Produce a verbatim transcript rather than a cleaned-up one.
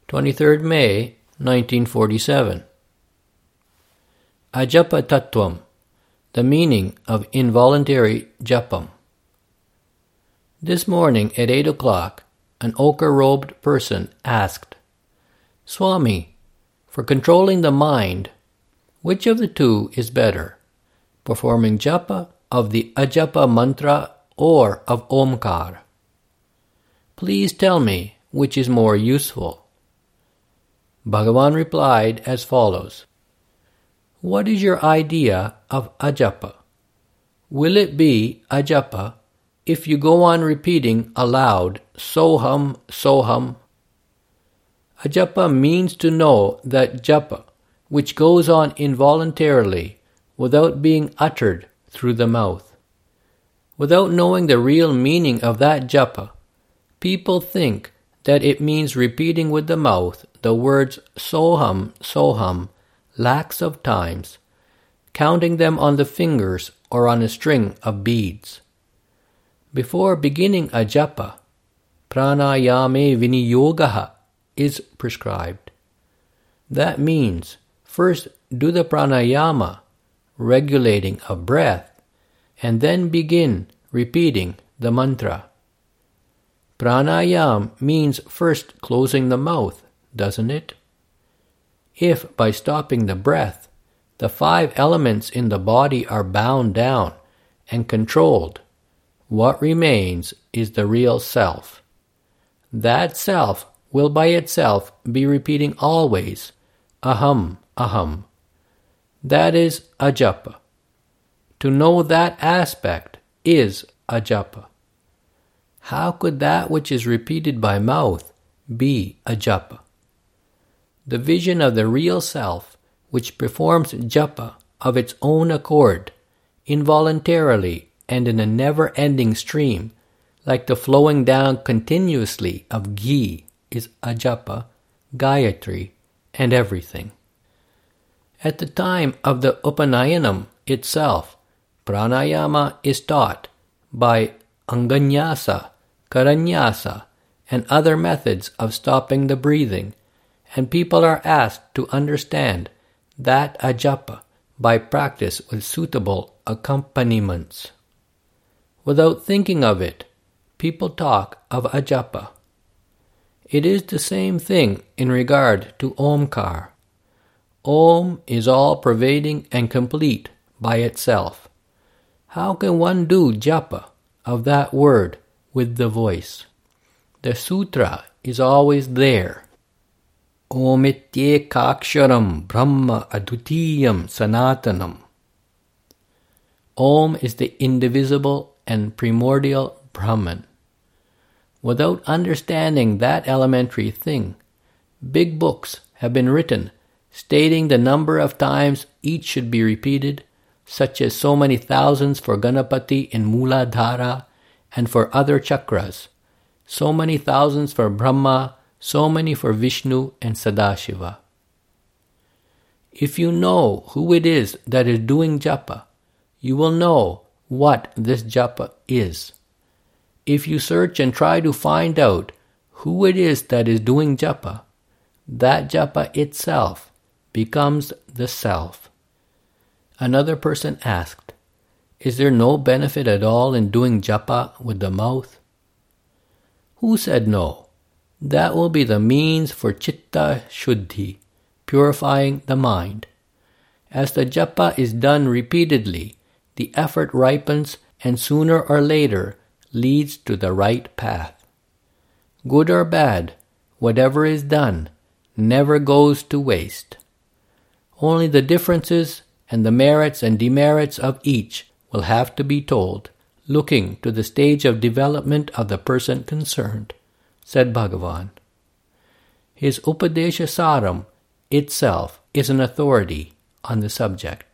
twenty-third May nineteen forty-seven. Ajapa Tattvam, the meaning of involuntary japam. This morning at eight o'clock, an ochre-robed person asked, "Swami, for controlling the mind, which of the two is better, performing japa of the ajapa mantra or of Omkar? Please tell me which is more useful." Bhagavan replied as follows: "What is your idea of ajapa? Will it be ajapa if you go on repeating aloud, soham, soham? Ajapa means to know that japa, which goes on involuntarily without being uttered through the mouth. Without knowing the real meaning of that japa, people think that it means repeating with the mouth the words soham, soham, lakhs of times, counting them on the fingers or on a string of beads. Before beginning a japa, pranayame viniyogaha is prescribed. That means first do the pranayama, regulating of breath, and then begin repeating the mantra. Pranayam means first closing the mouth, doesn't it? If by stopping the breath, the five elements in the body are bound down and controlled, what remains is the real self. That self will by itself be repeating always, aham, aham. That is ajapa. To know that aspect is ajapa. How could that which is repeated by mouth be ajapa? The vision of the real self, which performs japa of its own accord, involuntarily and in a never-ending stream, like the flowing down continuously of ghee, is ajapa, Gayatri, and everything. At the time of the Upanayanam itself, pranayama is taught by anganyasa, karanyasa, and other methods of stopping the breathing, and people are asked to understand that ajapa by practice with suitable accompaniments. Without thinking of it, people talk of ajapa. It is the same thing in regard to Omkar. Om is all-pervading and complete by itself. How can one do japa of that word with the voice? The sutra is always there. Omityekaksharam brahma adutiyam sanatanam. Om is the indivisible and primordial Brahman. Without understanding that elementary thing, big books have been written stating the number of times each should be repeated, such as so many thousands for Ganapati in Mooladhara and for other chakras, so many thousands for Brahma, so many for Vishnu and Sadashiva. If you know who it is that is doing japa, you will know what this japa is. If you search and try to find out who it is that is doing japa, that japa itself becomes the self. Another person asked, "Is there no benefit at all in doing japa with the mouth?" Who said no? That will be the means for chitta shuddhi, purifying the mind. As the japa is done repeatedly, the effort ripens and sooner or later leads to the right path. Good or bad, whatever is done never goes to waste. Only the differences and the merits and demerits of each will have to be told, looking to the stage of development of the person concerned, said Bhagavan. His Upadesha Saram itself is an authority on the subject.